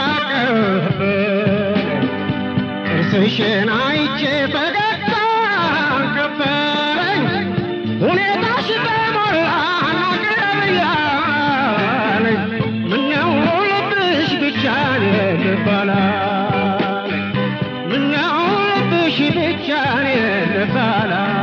ጥርስሽን አይቼ ፈገግታ ከበረኝ ሁኔታሽ በሞላ ናቅረብ እያለኝ ምነው ልብሽ ብቻ ልባላለኝ ምነው ልብሽ ብቻ ልባላለኝ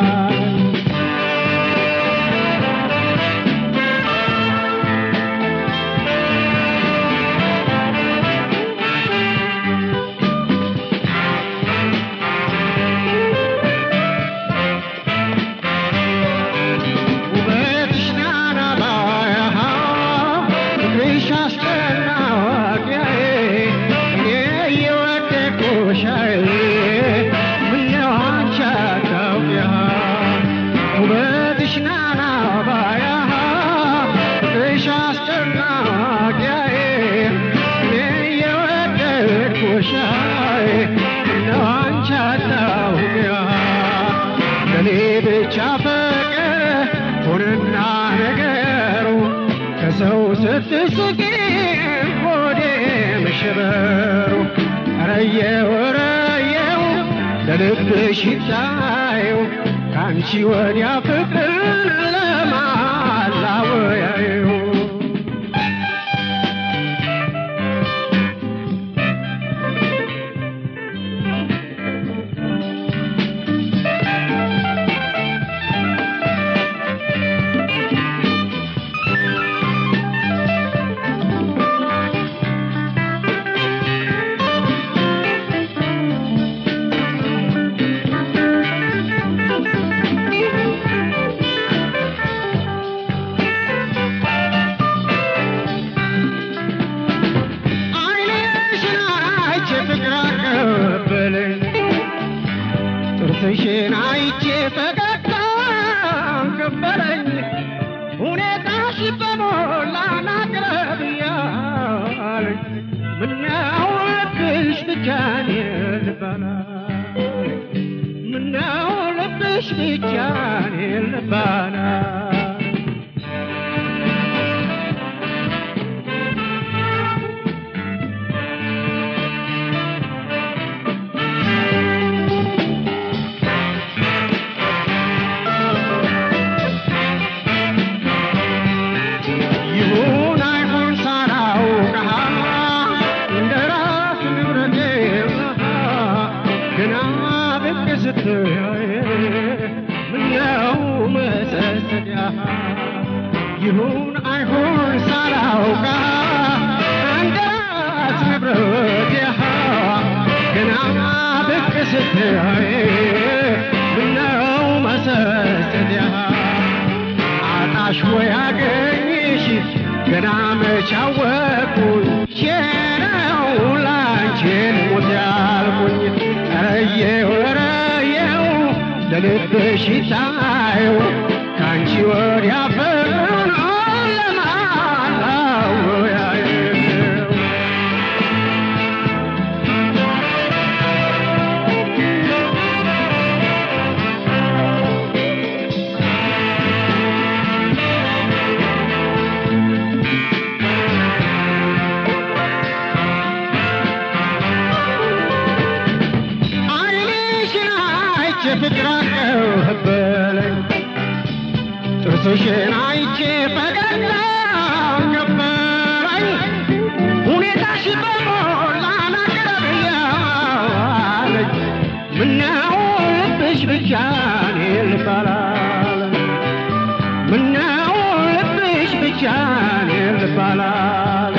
ሰው ስትስቂ ወደ መሸበሩ ረየው ረየው ለልብሽ ይታየው ካንቺ ወዲያ ፍቅር ለማላወያየው ጥርስሽን አይቼ ፈገግታ ከበረኝ ሁኔታሽ በሞላ ናቅረብ እያለኝ ምነው ልብሽ ብቻ ልባላለኝ ምነው ልብሽ ብቻ ልባላለኝ ይሁን አይሁን ሳላውቃ አንዳት ንብረትህ ገና ብቅ ስትይ ምነው መሰሰትህ አጣሽ ወይ አገኝሽ ገና መች አወቅኩኝ ቼነው ላንቺን ሞት ያልኩኝ ረየው ረየው ለልብሽ ይታየው ካንቺ ወዲያ ፍቅርን ለማላወያየው ዓይንሽን አይቼ ፍቅር አቀበለኝ ጥርስሽን አይቼ ፈገግታ ከበረኝ ሁኔታሽ በሞላ ናቅረብ እያለኝ ምነው ልብሽ ብቻ ልባላለኝ ምነው ልብሽ ብቻ ልባላለኝ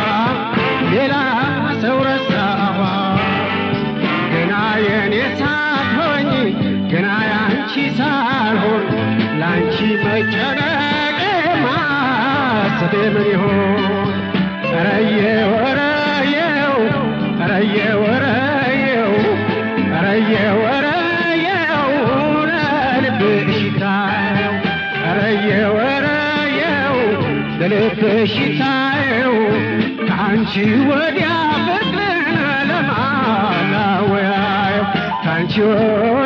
ሌላ ሰው ረሳዋ ገና የኔ ናፍቆቴ ምን ይሆን ረየው ረየው ረየው ረየው ረየው ረየው ለልብሽ ታየው ረየው ረየው ለልብሽ ታየው ካንቺ ወዲያ ፍቅርን ለማላወያየው ካንቺ